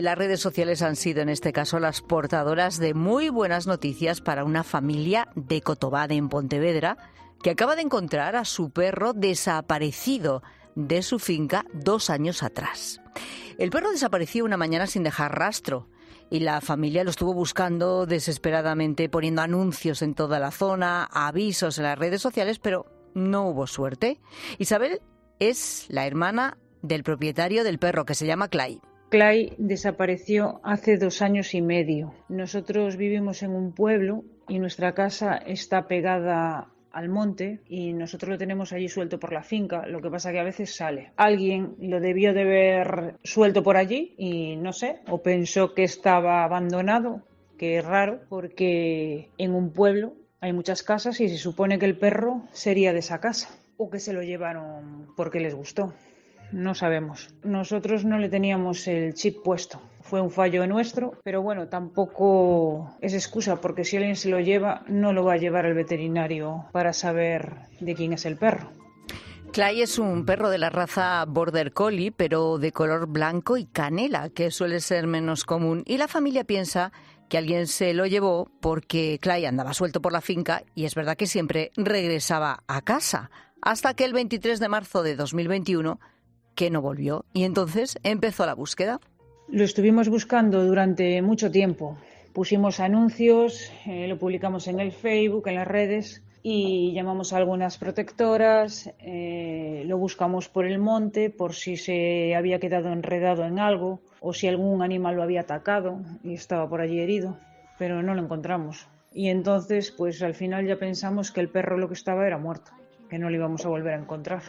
Las redes sociales han sido en este caso las portadoras de muy buenas noticias para una familia de Cotobade, en Pontevedra, que acaba de encontrar a su perro desaparecido de su finca 2 años atrás. El perro desapareció una mañana sin dejar rastro y la familia lo estuvo buscando desesperadamente, poniendo anuncios en toda la zona, avisos en las redes sociales, pero no hubo suerte. Isabel es la hermana del propietario del perro, que se llama Clay. Clay desapareció hace 2 años y medio. Nosotros vivimos en un pueblo y nuestra casa está pegada al monte y nosotros lo tenemos allí suelto por la finca, lo que pasa que a veces sale. Alguien lo debió de ver suelto por allí y no sé, o pensó que estaba abandonado, que es raro porque en un pueblo hay muchas casas y se supone que el perro sería de esa casa, o que se lo llevaron porque les gustó. No sabemos. Nosotros no le teníamos el chip puesto. Fue un fallo nuestro, pero bueno, tampoco es excusa porque si alguien se lo lleva, no lo va a llevar al veterinario para saber de quién es el perro. Clay es un perro de la raza Border Collie, pero de color blanco y canela, que suele ser menos común. Y la familia piensa que alguien se lo llevó porque Clay andaba suelto por la finca y es verdad que siempre regresaba a casa, hasta que el 23 de marzo de 2021 que no volvió, y entonces empezó la búsqueda. Lo estuvimos buscando durante mucho tiempo. Pusimos anuncios, lo publicamos en el Facebook, en las redes, y llamamos a algunas protectoras, lo buscamos por el monte, por si se había quedado enredado en algo, o si algún animal lo había atacado y estaba por allí herido, pero no lo encontramos. Y entonces, pues al final ya pensamos que el perro lo que estaba era muerto, que no lo íbamos a volver a encontrar.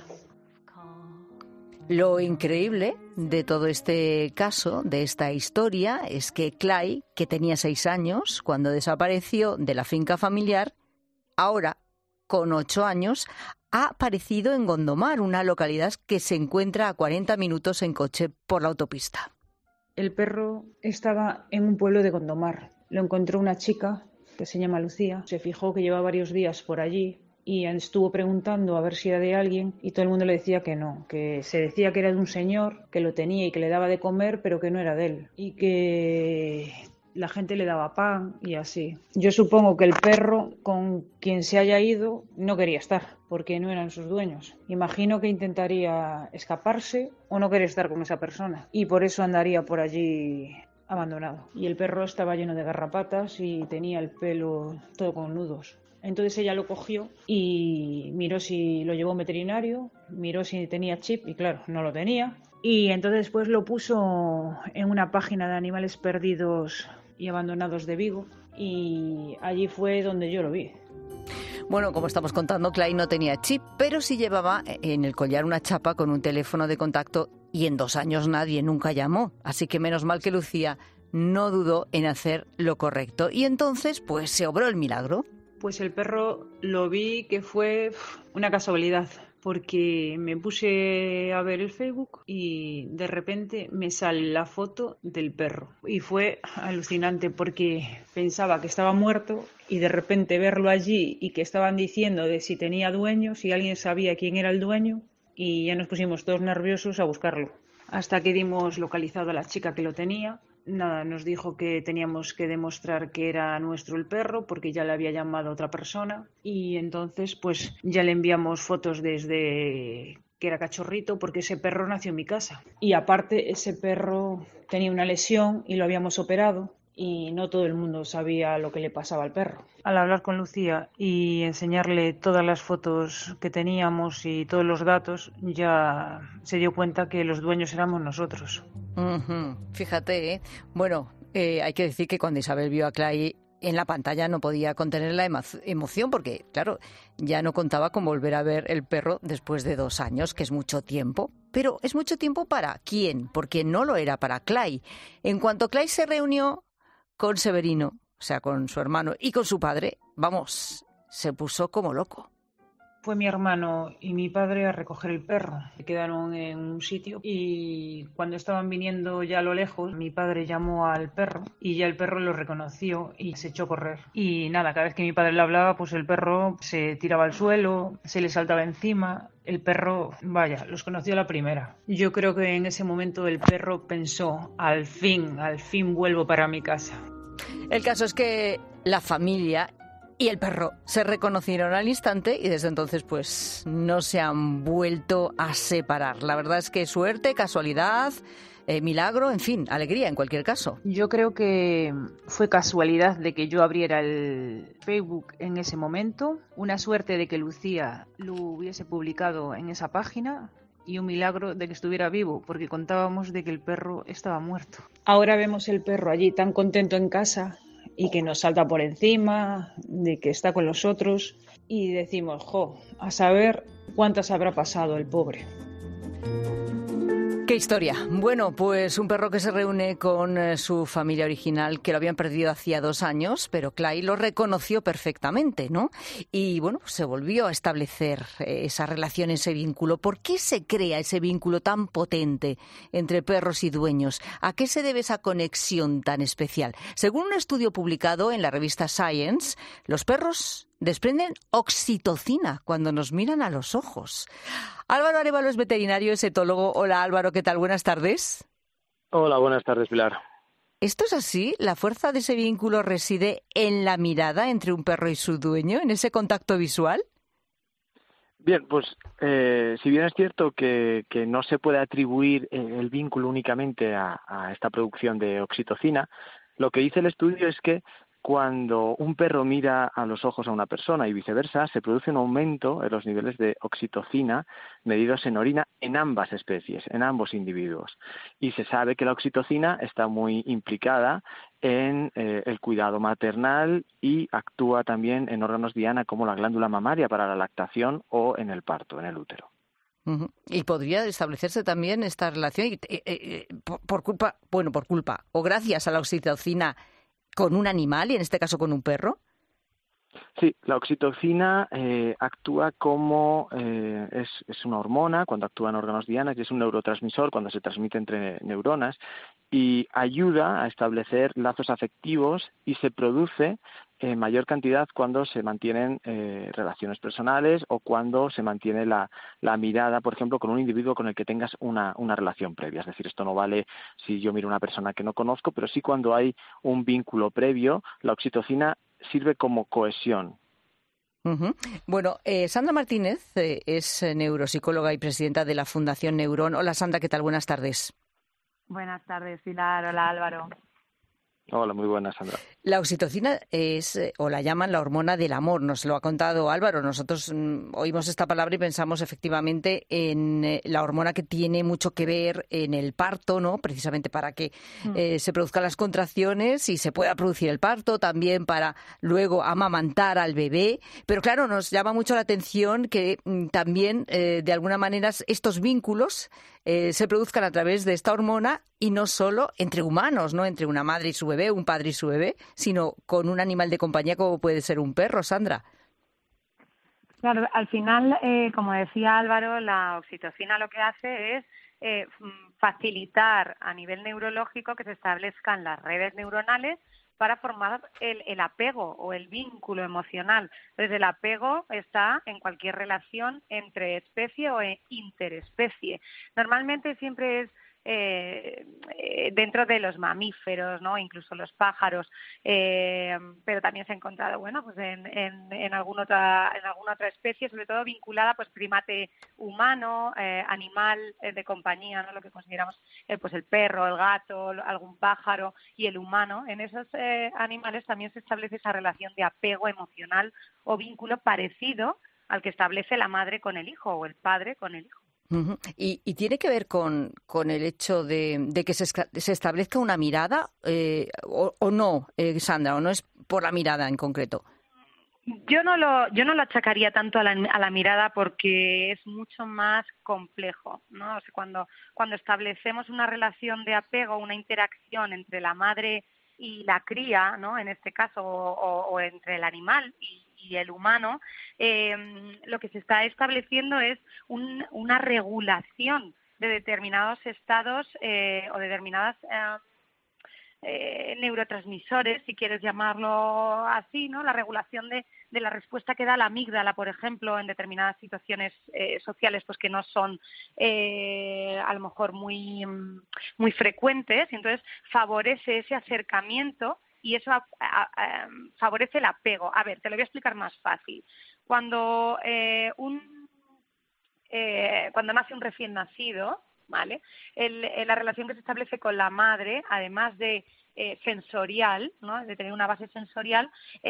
Lo increíble de todo este caso, de esta historia, es que Clay, que tenía 6 años cuando desapareció de la finca familiar, ahora, con 8 años, ha aparecido en Gondomar, una localidad que se encuentra a 40 minutos en coche por la autopista. El perro estaba en un pueblo de Gondomar. Lo encontró una chica que se llama Lucía. Se fijó que llevaba varios días por allí y estuvo preguntando a ver si era de alguien y todo el mundo le decía que no, que se decía que era de un señor que lo tenía y que le daba de comer, pero que no era de él y que la gente le daba pan y así. Yo supongo que el perro con quien se haya ido no quería estar porque no eran sus dueños. Imagino que intentaría escaparse o no querer estar con esa persona y por eso andaría por allí abandonado. Y el perro estaba lleno de garrapatas y tenía el pelo todo con nudos. Entonces ella lo cogió y miró si lo llevó a un veterinario, miró si tenía chip y claro, no lo tenía. Y entonces después lo puso en una página de animales perdidos y abandonados de Vigo y allí fue donde yo lo vi. Bueno, como estamos contando, Clay no tenía chip, pero sí llevaba en el collar una chapa con un teléfono de contacto y en 2 años nadie nunca llamó. Así que menos mal que Lucía no dudó en hacer lo correcto. Y entonces, pues se obró el milagro. Pues el perro lo vi que fue una casualidad, porque me puse a ver el Facebook y de repente me sale la foto del perro. Y fue alucinante porque pensaba que estaba muerto y de repente verlo allí y que estaban diciendo de si tenía dueño, si alguien sabía quién era el dueño y ya nos pusimos todos nerviosos a buscarlo. Hasta que dimos localizado a la chica que lo tenía. Nada, nos dijo que teníamos que demostrar que era nuestro el perro porque ya le había llamado a otra persona y entonces pues ya le enviamos fotos desde que era cachorrito porque ese perro nació en mi casa y aparte ese perro tenía una lesión y lo habíamos operado y no todo el mundo sabía lo que le pasaba al perro. Al hablar con Lucía y enseñarle todas las fotos que teníamos y todos los datos, ya se dio cuenta que los dueños éramos nosotros. Fíjate, ¿eh? Bueno, hay que decir que cuando Isabel vio a Clay en la pantalla no podía contener la emoción porque, claro, ya no contaba con volver a ver el perro después de 2 años, que es mucho tiempo. Pero ¿es mucho tiempo para quién? Porque no lo era para Clay. En cuanto Clay se reunió con Severino, o sea, con su hermano y con su padre, vamos, se puso como loco. Fue mi hermano y mi padre a recoger el perro. Se quedaron en un sitio y cuando estaban viniendo ya a lo lejos, mi padre llamó al perro y ya el perro lo reconoció y se echó a correr. Y nada, cada vez que mi padre le hablaba, pues el perro se tiraba al suelo, se le saltaba encima. El perro, vaya, los conoció a la primera. Yo creo que en ese momento el perro pensó, al fin vuelvo para mi casa. El caso es que la familia y el perro se reconocieron al instante y desde entonces pues no se han vuelto a separar. La verdad es que suerte, casualidad, milagro, en fin, alegría en cualquier caso. Yo creo que fue casualidad de que yo abriera el Facebook en ese momento, una suerte de que Lucía lo hubiese publicado en esa página y un milagro de que estuviera vivo, porque contábamos de que el perro estaba muerto. Ahora vemos el perro allí tan contento en casa y que nos salta por encima, de que está con los otros y decimos, a saber cuántas habrá pasado el pobre. ¿Qué historia? Bueno, pues un perro que se reúne con su familia original, que lo habían perdido hacía 2 años, pero Clay lo reconoció perfectamente, ¿no? Y bueno, pues se volvió a establecer esa relación, ese vínculo. ¿Por qué se crea ese vínculo tan potente entre perros y dueños? ¿A qué se debe esa conexión tan especial? Según un estudio publicado en la revista Science, los perros desprenden oxitocina cuando nos miran a los ojos. Álvaro Arévalo es veterinario, es etólogo. Hola Álvaro, ¿qué tal? Buenas tardes. Hola, buenas tardes, Pilar. ¿Esto es así? ¿La fuerza de ese vínculo reside en la mirada entre un perro y su dueño, en ese contacto visual? Bien, pues si bien es cierto que no se puede atribuir el vínculo únicamente a esta producción de oxitocina, lo que dice el estudio es que cuando un perro mira a los ojos a una persona y viceversa, se produce un aumento en los niveles de oxitocina medidos en orina en ambas especies, en ambos individuos. Y se sabe que la oxitocina está muy implicada en el cuidado maternal y actúa también en órganos diana como la glándula mamaria para la lactación o en el parto, en el útero. Uh-huh. Y podría establecerse también esta relación por culpa o gracias a la oxitocina con un animal y en este caso con un perro. Sí, la oxitocina actúa como es una hormona cuando actúa en órganos dianas y es un neurotransmisor cuando se transmite entre neuronas y ayuda a establecer lazos afectivos y se produce en mayor cantidad cuando se mantienen relaciones personales o cuando se mantiene la mirada, por ejemplo, con un individuo con el que tengas una relación previa. Es decir, esto no vale si yo miro a una persona que no conozco, pero sí cuando hay un vínculo previo, la oxitocina sirve como cohesión. Uh-huh. Bueno, Sandra Martínez es neuropsicóloga y presidenta de la Fundación Neurón. Hola Sandra, ¿qué tal? Buenas tardes. Buenas tardes, Pilar. Hola, Álvaro. Hola, muy buenas, Sandra. La oxitocina es, o la llaman la hormona del amor, nos lo ha contado Álvaro. Nosotros oímos esta palabra y pensamos efectivamente en la hormona que tiene mucho que ver en el parto, ¿no? Precisamente para que se produzcan las contracciones y se pueda producir el parto, también para luego amamantar al bebé. Pero claro, nos llama mucho la atención que también, de alguna manera, estos vínculos se produzcan a través de esta hormona y no solo entre humanos, no entre una madre y su bebé, un padre y su bebé, sino con un animal de compañía como puede ser un perro, Sandra. Claro, al final, como decía Álvaro, la oxitocina lo que hace es facilitar a nivel neurológico que se establezcan las redes neuronales para formar el apego o el vínculo emocional. Entonces, el apego está en cualquier relación entre especie o interespecie. Normalmente siempre es dentro de los mamíferos, ¿no? Incluso los pájaros, pero también se ha encontrado, bueno, pues en alguna otra especie, sobre todo vinculada, pues primate humano, animal de compañía, ¿no? Lo que consideramos, pues el perro, el gato, algún pájaro y el humano. En esos animales también se establece esa relación de apego emocional o vínculo parecido al que establece la madre con el hijo o el padre con el hijo. Uh-huh. ¿Y tiene que ver con el hecho de que se establezca una mirada o no, Sandra, o no es por la mirada en concreto? Yo no lo achacaría tanto a la mirada porque es mucho más complejo, ¿no? O sea, cuando establecemos una relación de apego, una interacción entre la madre y la cría, ¿no? En este caso, o entre el animal y y el humano, lo que se está estableciendo es una regulación de determinados estados o determinadas neurotransmisores, si quieres llamarlo así, ¿no? La regulación de la respuesta que da la amígdala, por ejemplo, en determinadas situaciones sociales, pues que no son a lo mejor muy frecuentes, y entonces favorece ese acercamiento y eso favorece el apego. A ver, te lo voy a explicar más fácil. Cuando nace un recién nacido, ¿vale? La relación que se establece con la madre, además de sensorial, ¿no? De tener una base sensorial,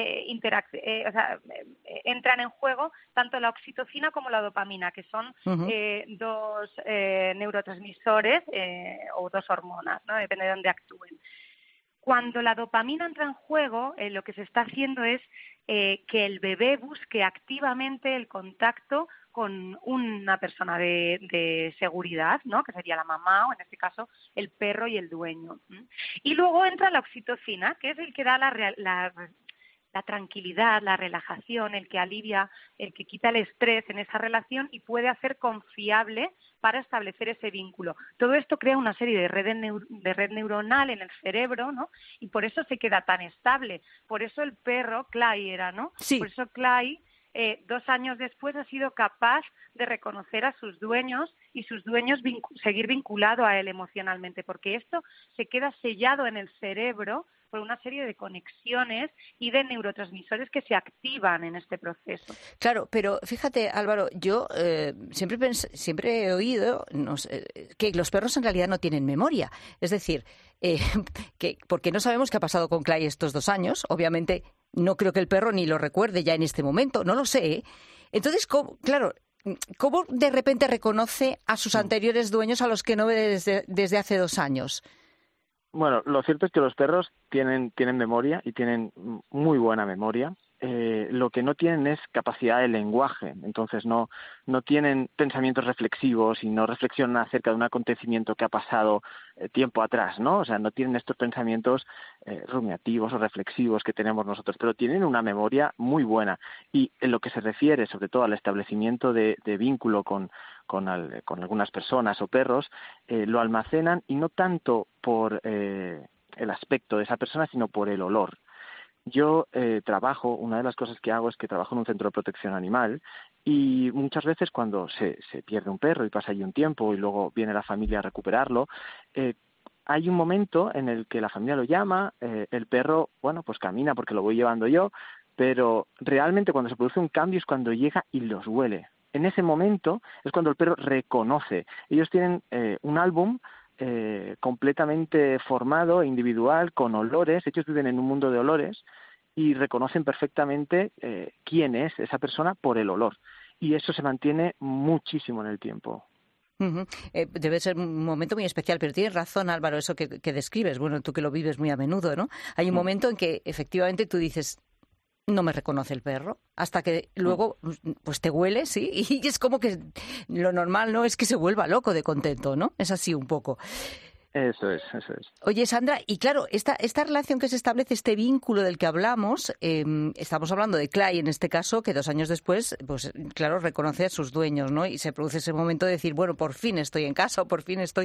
entran en juego tanto la oxitocina como la dopamina, que son dos neurotransmisores o dos hormonas, ¿no? Depende de dónde actúen. Cuando la dopamina entra en juego, lo que se está haciendo es que el bebé busque activamente el contacto con una persona de seguridad, ¿no? Que sería la mamá o en este caso el perro y el dueño. Y luego entra la oxitocina, que es el que da la tranquilidad, la relajación, el que alivia, el que quita el estrés en esa relación y puede hacer confiable para establecer ese vínculo. Todo esto crea una serie de red neuronal en el cerebro, ¿no? Y por eso se queda tan estable. Por eso el perro, Clay era, ¿no? Sí. Por eso Clay, 2 años después, ha sido capaz de reconocer a sus dueños y sus dueños seguir vinculado a él emocionalmente, porque esto se queda sellado en el cerebro por una serie de conexiones y de neurotransmisores que se activan en este proceso. Claro, pero fíjate, Álvaro, yo siempre he oído que los perros en realidad no tienen memoria. Es decir, porque no sabemos qué ha pasado con Clay estos 2 años. Obviamente, no creo que el perro ni lo recuerde ya en este momento. No lo sé, ¿eh? Entonces, ¿cómo de repente reconoce a sus anteriores dueños a los que no ve desde hace 2 años? Bueno, lo cierto es que los perros tienen memoria y tienen muy buena memoria. Lo que no tienen es capacidad de lenguaje, entonces no tienen pensamientos reflexivos y no reflexionan acerca de un acontecimiento que ha pasado tiempo atrás, ¿no? O sea, no tienen estos pensamientos rumiativos o reflexivos que tenemos nosotros, pero tienen una memoria muy buena. Y en lo que se refiere, sobre todo al establecimiento de vínculo con algunas personas o perros, lo almacenan y no tanto por el aspecto de esa persona, sino por el olor. Yo una de las cosas que hago es que trabajo en un centro de protección animal y muchas veces cuando se pierde un perro y pasa allí un tiempo y luego viene la familia a recuperarlo, hay un momento en el que la familia lo llama, el perro, bueno, pues camina porque lo voy llevando yo, pero realmente cuando se produce un cambio es cuando llega y los huele. En ese momento es cuando el perro reconoce. Ellos tienen un álbum completamente formado, individual, con olores. Ellos viven en un mundo de olores y reconocen perfectamente quién es esa persona por el olor. Y eso se mantiene muchísimo en el tiempo. Uh-huh. Debe ser un momento muy especial, pero tienes razón, Álvaro, eso que describes. Bueno, tú que lo vives muy a menudo, ¿no? Hay un momento en que efectivamente tú dices, no me reconoce el perro, hasta que luego pues te huele, sí, y es como que lo normal, ¿no? Es que se vuelva loco de contento, ¿no? Es así un poco. Eso es. Oye, Sandra, y claro, esta relación que se establece, este vínculo del que hablamos, estamos hablando de Clay en este caso, que 2 años después, pues claro, reconoce a sus dueños, ¿no? Y se produce ese momento de decir, bueno, por fin estoy en casa, o por fin estoy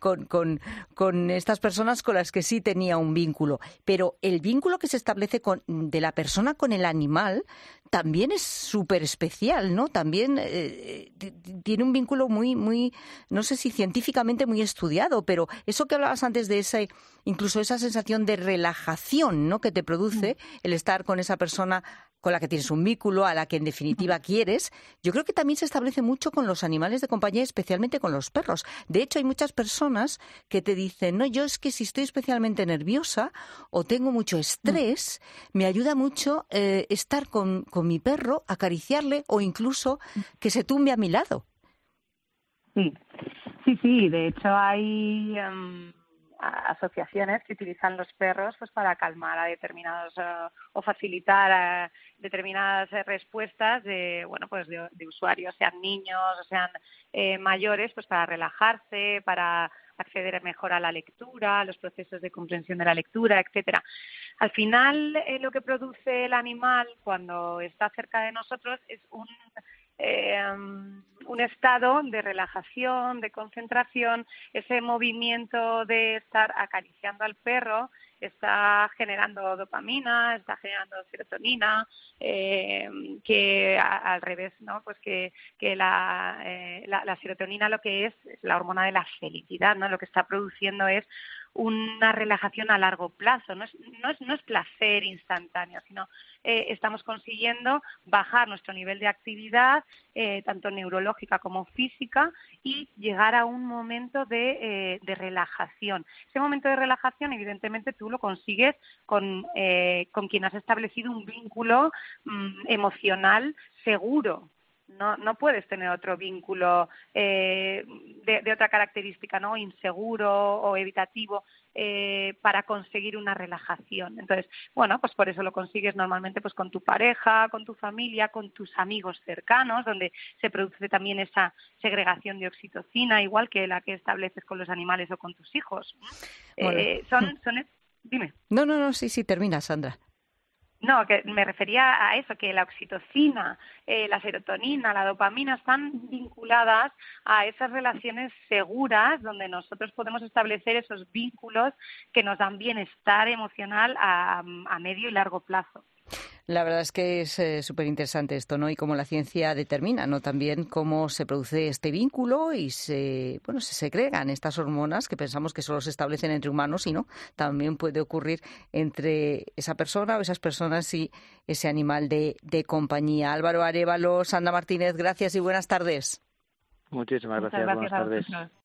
con estas personas con las que sí tenía un vínculo. Pero el vínculo que se establece de la persona con el animal también es súper especial, ¿no? También tiene un vínculo muy, no sé si científicamente muy estudiado, pero eso que hablabas antes de incluso esa sensación de relajación, ¿no? Que te produce el estar con esa persona con la que tienes un vínculo, a la que en definitiva quieres, yo creo que también se establece mucho con los animales de compañía, especialmente con los perros. De hecho, hay muchas personas que te dicen, no, yo es que si estoy especialmente nerviosa o tengo mucho estrés, me ayuda mucho estar con mi perro, acariciarle o incluso que se tumbe a mi lado. Sí, de hecho hay asociaciones que utilizan los perros pues para calmar a determinados o facilitar determinadas respuestas de usuarios, sean niños o sean mayores, pues para relajarse, para acceder mejor a la lectura, a los procesos de comprensión de la lectura, etcétera. Al final, lo que produce el animal cuando está cerca de nosotros es un estado de relajación, de concentración. Ese movimiento de estar acariciando al perro está generando dopamina, está generando serotonina, que al revés, ¿no? Pues que la serotonina lo que es la hormona de la felicidad, ¿no? Lo que está produciendo es una relajación a largo plazo, no es placer instantáneo, sino estamos consiguiendo bajar nuestro nivel de actividad, tanto neurológica como física, y llegar a un momento de relajación. Ese momento de relajación, evidentemente, tú lo consigues con quien has establecido un vínculo emocional seguro. No puedes tener otro vínculo de otra característica, ¿no? Inseguro o evitativo para conseguir una relajación. Entonces, bueno, pues por eso lo consigues normalmente pues con tu pareja, con tu familia, con tus amigos cercanos, donde se produce también esa segregación de oxitocina, igual que la que estableces con los animales o con tus hijos. Bueno. Dime. No, sí, termina, Sandra. No, que me refería a eso, que la oxitocina, la serotonina, la dopamina están vinculadas a esas relaciones seguras donde nosotros podemos establecer esos vínculos que nos dan bienestar emocional a medio y largo plazo. La verdad es que es súper interesante esto, ¿no? Y cómo la ciencia determina, ¿no? También cómo se produce este vínculo y se segregan estas hormonas que pensamos que solo se establecen entre humanos y no, también puede ocurrir entre esa persona o esas personas y ese animal de compañía. Álvaro Arévalo, Sandra Martínez, gracias y buenas tardes. Muchísimas gracias. Buenas tardes.